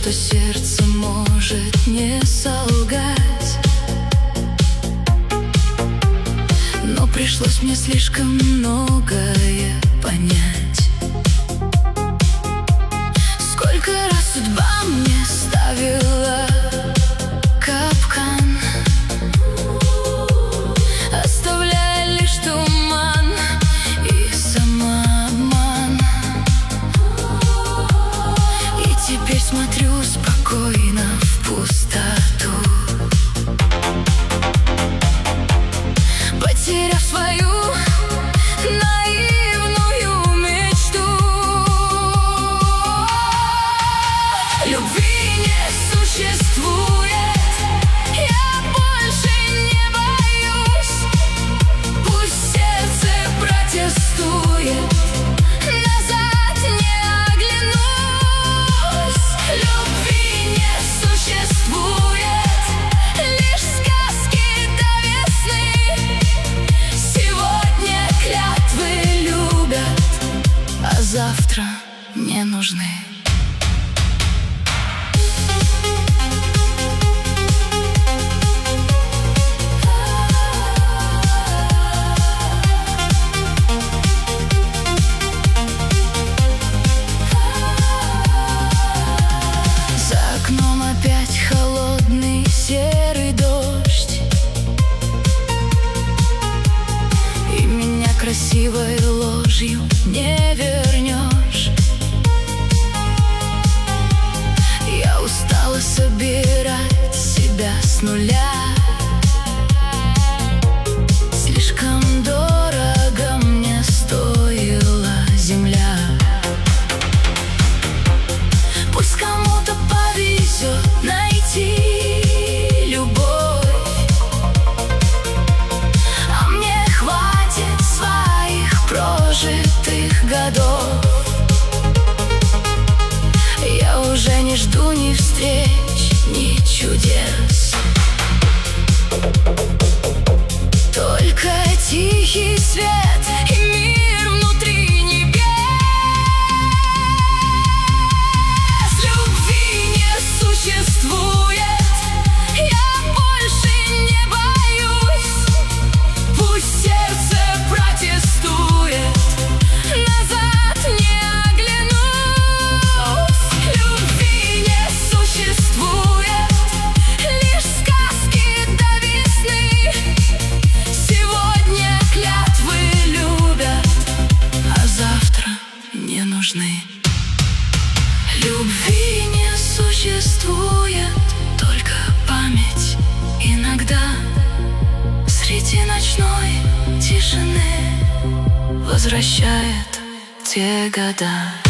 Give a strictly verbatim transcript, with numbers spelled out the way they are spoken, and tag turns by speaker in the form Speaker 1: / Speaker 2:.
Speaker 1: что сердце может не солгать. Но пришлось мне слишком многое понять. Сколько раз судьба мне ставила капкан, оставляя лишь туман и самообман. И теперь смотрю спокойно в пустоту, потеряв свою наивную мечту. Любви не существует, я больше не боюсь. Пусть сердце протестует, назад не оглянусь. Любви не существует, лишь сказки до весны. Сегодня клятвы любят, а завтра не нужны. Опять холодный серый дождь, и меня красивой ложью не вернешь. Я устала собирать себя с нуля. Слишком дорого мне стоила земля. Пусть кому-то повезет найти любовь, а мне хватит своих прожитых годов. Я уже не жду ни встреч, ни чудес, только тихий свет и мир внутри небес. Любви не существует, я больше не боюсь. Пусть сердце протестует, назад не оглянусь. Любви не существует, лишь сказки до весны. Сегодня клятвы любят, а завтра не нужны. Любви не существует, только память иногда среди ночной тишины возвращает те года.